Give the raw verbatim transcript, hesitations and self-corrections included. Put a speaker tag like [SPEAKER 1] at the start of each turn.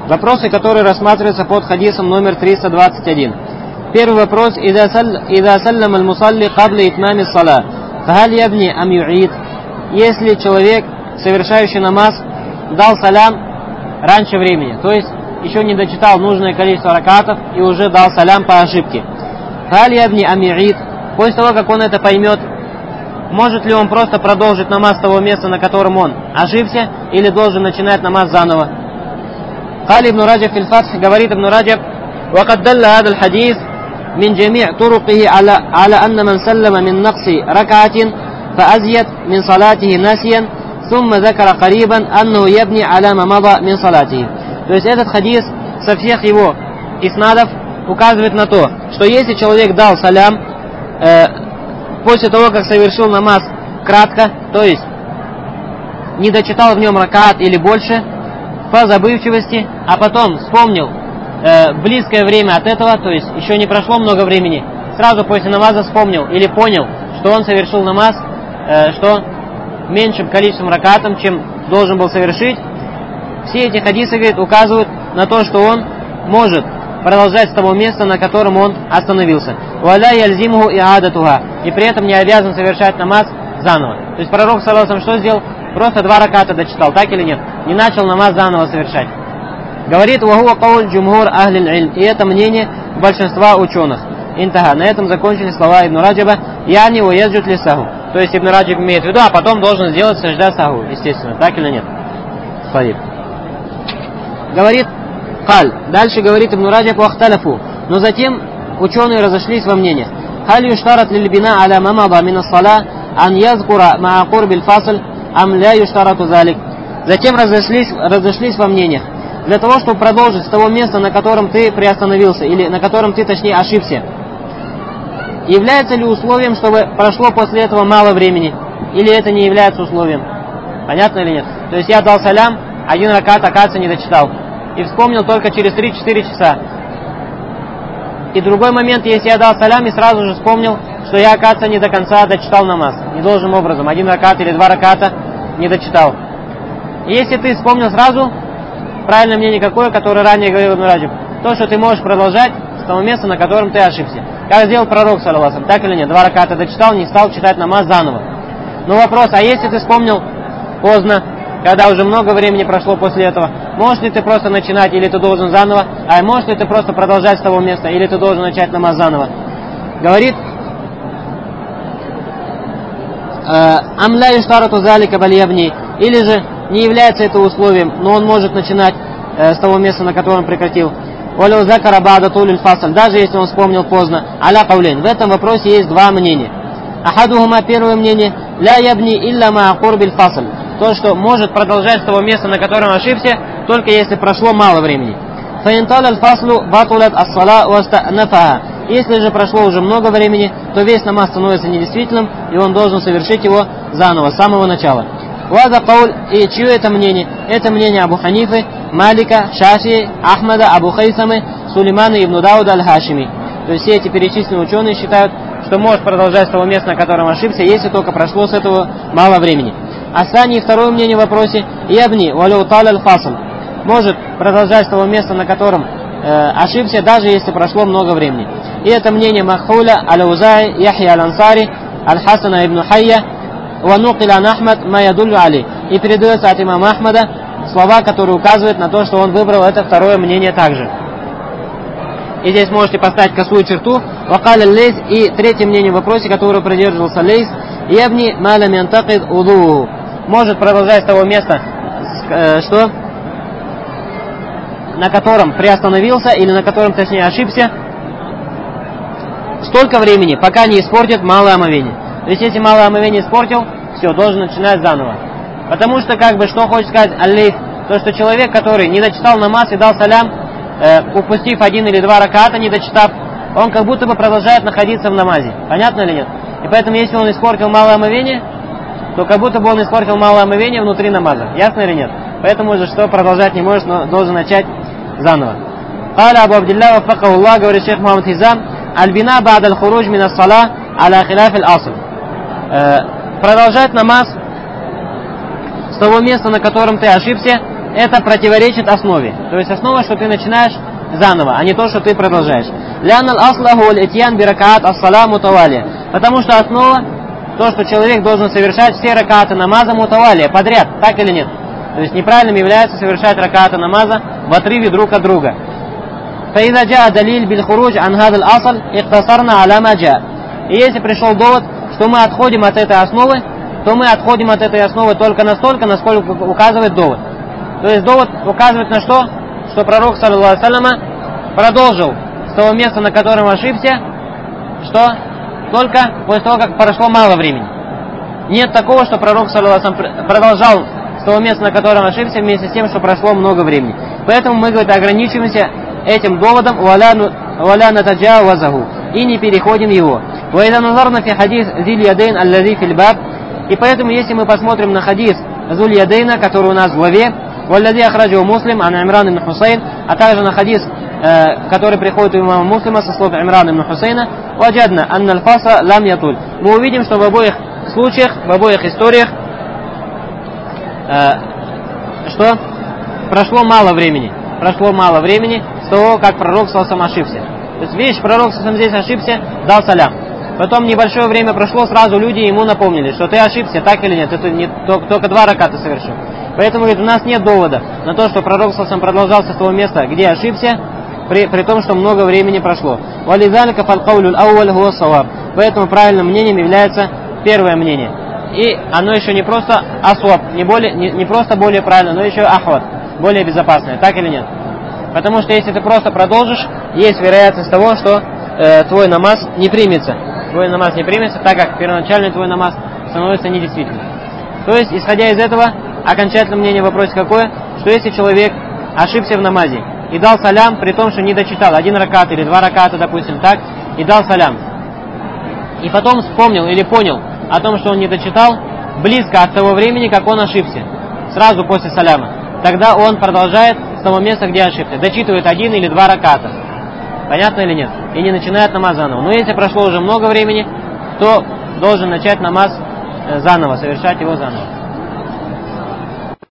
[SPEAKER 1] Вопросы, которые рассматриваются под хадисом номер триста двадцать один. Первый вопрос. «Ида саллам аль-мусалли кабля итмами салла, фахаль ябни ам юид». Если человек, совершающий намаз, дал салям раньше времени, то есть еще не дочитал нужное количество ракатов и уже дал салям по ошибке. «Фахаль ябни ам юид». После того, как он это поймет, может ли он просто продолжить намаз с того места, на котором он ошибся, или должен начинать намаз заново? قال ابن رجب في الفتح, говорит ابن رجب: وقد دل هذا الحديث من جميع طرقه على على أن من سلم من نقص ركعة فأزيد من صلاته ناسيا ثم ذكر قريبا أنه يبني على ما مضى من صلاته. То есть этот хадис со всех его иснадов указывает на то, что если человек дал салям э, после того, как совершил намаз кратко, то есть не дочитал в нем ракаат или больше, по забывчивости, а потом вспомнил э, близкое время от этого, то есть еще не прошло много времени, сразу после намаза вспомнил или понял, что он совершил намаз, э, что меньшим количеством ракатом, чем должен был совершить. Все эти хадисы, говорит, указывают на то, что он может продолжать с того места, на котором он остановился. «Валя яльзимуху иадатуха», и при этом не обязан совершать намаз заново. То есть пророк, саллаллаху алейхи ва саллям, что сделал? Просто два раката дочитал, так или нет? Не начал намаз заново совершать. Говорит: «Вахуа кауль джумхур ахлил ильм», и это мнение большинства ученых. Интаха. На этом закончили слова Ибн Раджаба. «Яни уезжут ли саху». То есть Ибн Раджаб имеет в виду, а потом должен сделать сажда саху, естественно, так или нет? Садиб. Говорит Каль. Дальше говорит Ибн Раджаб: «Вахталяфу». Но затем ученые разошлись во мнениях. «Халь юштарат лильбина аля мамада мин ас-сала ан язкура ма'a курбил фасл ам ля юштарату залик». Затем разошлись, разошлись во мнениях. Для того, чтобы продолжить с того места, на котором ты приостановился, или на котором ты, точнее, ошибся, является ли условием, чтобы прошло после этого мало времени, или это не является условием? Понятно или нет? То есть я дал салям, один ракат, оказывается, не дочитал, и вспомнил только через три-четыре часа. И другой момент, если я дал салям и сразу же вспомнил, что я, оказывается, не до конца дочитал намаз, недолжным образом, один ракат или два раката не дочитал. И если ты вспомнил сразу, правильное мнение какое, которое ранее говорил Ибн Раджаб, то, что ты можешь продолжать с того места, на котором ты ошибся. Как сделал пророк, саллаллаху алейхи ва саллям, так или нет? Два раката дочитал, не стал читать намаз заново. Но вопрос, а если ты вспомнил поздно, когда уже много времени прошло после этого, можешь ли ты просто начинать, или ты должен заново, а можешь ли ты просто продолжать с того места, или ты должен начать намаз заново? Говорит: «Амля юштарату залика баль ябни», или же не является это условием, но он может начинать э, с того места, на котором он прекратил. «Валяу закара ба'да тулиль фасл», даже если он вспомнил поздно. «Аля каулин». В этом вопросе есть два мнения. Ахадухума, первое мнение: «Ля ябни илля ма'a курбил фасл», то, что может продолжать с того места, на котором ошибся, только если прошло мало времени. «Фаинтал аль-фаслу батулат ас-сала уаста'нафаха». Если же прошло уже много времени, то весь намаз становится недействительным, и он должен совершить его заново, с самого начала. Ваза кауль, и чье это мнение? Это мнение Абу Ханифы, Малика, Шафии, Ахмада, Абу Хайсамы, Сулеймана ибн Дауда аль-Хашими. То есть все эти перечисленные ученые считают, что может продолжать с того места, на котором ошибся, если только прошло с этого мало времени. Асани, второе мнение в вопросе: «Ябни валяу тал аль-фасл», может продолжать с того места, на котором э, ошибся, даже если прошло много времени. И это мнение Маххуля, Аль-Аузаи, Яхья аль-Ансари, Аль-Хасана ибн Хайя, Ванукилян Ахмад Маядулю Али. И передается от имама Ахмада слова, которые указывают на то, что он выбрал это второе мнение также. И здесь можете поставить косую черту. Вакаля лейс, и третье мнение в вопросе, которое придерживался лейс: «Ябни маля мянтакид удуу», может продолжать с того места, э, что на котором приостановился, или на котором, точнее, ошибся, столько времени, пока не испортит малое омовение. То есть, если малое омовение испортил, все, должен начинать заново. Потому что, как бы, что хочет сказать аль-лейс, то, что человек, который не дочитал намаз и дал салям, э, упустив один или два раката, не дочитав, он как будто бы продолжает находиться в намазе. Понятно или нет? И поэтому, если он испортил малое омовение, то как будто бы он испортил малое омовение внутри намаза. Ясно или нет? Поэтому же, что продолжать не может, но должен начать заново. Каля Абу Абдилля вафакахуллах, говорит шейх Мухаммад Хизам: «Аль-бина ба'д аль-хуруж мин ас-сала аля хиляф аль-асл». Продолжать намаз с того места, на котором ты ошибся, это противоречит основе. То есть основа, что ты начинаешь заново, а не то, что ты продолжаешь. Потому что основа, то, что человек должен совершать все ракаты намаза мутавалия подряд, так или нет? То есть неправильным является совершать ракаты намаза в отрыве друг от друга. И если пришел довод, что мы отходим от этой основы, то мы отходим от этой основы только настолько, насколько указывает довод. То есть довод указывает на что? Что пророк, саллаллаху алейхи ва саллям, продолжил с того места, на котором ошибся, что только после того, как прошло мало времени. Нет такого, что пророк, саллаллаху алейхи ва саллям, продолжал с того места, на котором ошибся, вместе с тем, что прошло много времени. Поэтому мы, говорит, ограничиваемся этим доводом «Валя натаджавазаху» и не переходим его. И поэтому, если мы посмотрим на хадис Зуль Ядейна, который у нас в главе, «Валлади ахраджу муслим ан Имран ибн Хусейн», а также на хадис, э, который приходит у имама Муслима со слов Имрана ибн Хусейна, «Ваджадна анна аль-фаса лам ятуль». Мы увидим, что в обоих случаях, в обоих историях, э, что прошло мало времени. Прошло мало времени с того, как пророк саллаллаху алейхи ва саллям ошибся. То есть, видишь, пророк саллаллаху алейхи ва саллям здесь ошибся, дал салям. Потом небольшое время прошло, сразу люди ему напомнили, что ты ошибся, так или нет, это не, только два раката совершил. Поэтому, говорит, у нас нет довода на то, что пророк саллаллаху алейхи ва саллям продолжался с того места, где ошибся, при, при том, что много времени прошло. Поэтому правильным мнением является первое мнение. И оно еще не просто асваб, не, более, не, не просто более правильно, но еще ахват, более безопасное, так или нет? Потому что если ты просто продолжишь, есть вероятность того, что э, твой намаз не примется. Твой намаз не примется, так как первоначальный твой намаз становится недействительным. То есть, исходя из этого, окончательное мнение в вопросе какое? Что если человек ошибся в намазе и дал салям, при том, что не дочитал один ракат или два раката, допустим, так, и дал салям, и потом вспомнил или понял о том, что он не дочитал, близко от того времени, как он ошибся, сразу после саляма, тогда он продолжает с того места, где ошибся, дочитывает один или два раката. Понятно или нет? И не начинает намаз заново. Но если прошло уже много времени, то должен начать намаз заново, совершать его заново.